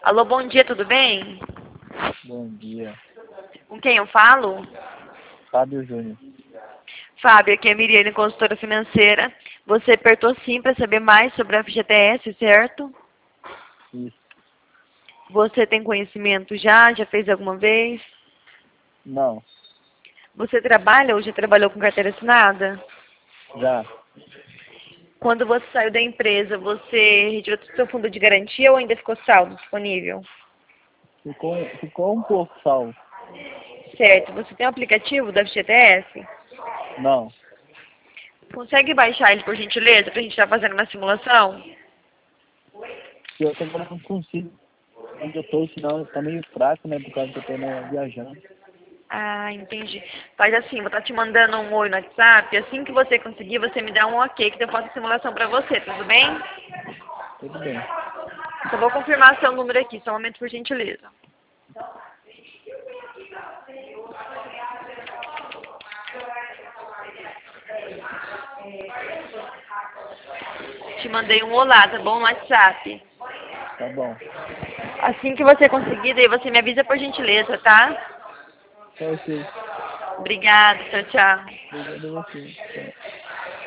Alô, bom dia, tudo bem? Bom dia. Com quem eu falo? Fábio Júnior. Fábio, aqui é a Miriane, consultora financeira. Você apertou sim para saber mais sobre a FGTS, certo? Isso. Você tem conhecimento já? Já fez alguma vez? Não. Você trabalha ou já trabalhou com carteira assinada? Já. Quando você saiu da empresa, você retirou todo o seu fundo de garantia ou ainda ficou saldo disponível? Ficou um pouco salvo. Certo. Você tem o aplicativo da FGTS? Não. Consegue baixar ele, por gentileza, para a gente estar fazendo uma simulação? Se eu também não consigo. Onde eu tô, senão tá meio fraco, né? Por causa que eu tô viajando. Ah, entendi. Faz assim, vou estar te mandando um oi no WhatsApp. Assim que você conseguir, você me dá um ok, que eu faço a simulação para você, tudo bem? Tudo bem. Só vou confirmar seu número aqui, só um momento, por gentileza. Te mandei um olá, tá bom? No WhatsApp. Tá bom. Assim que você conseguir, daí você me avisa por gentileza, tá? Tá ok. Obrigada, tchau, tchau. Obrigado a você. Tchau.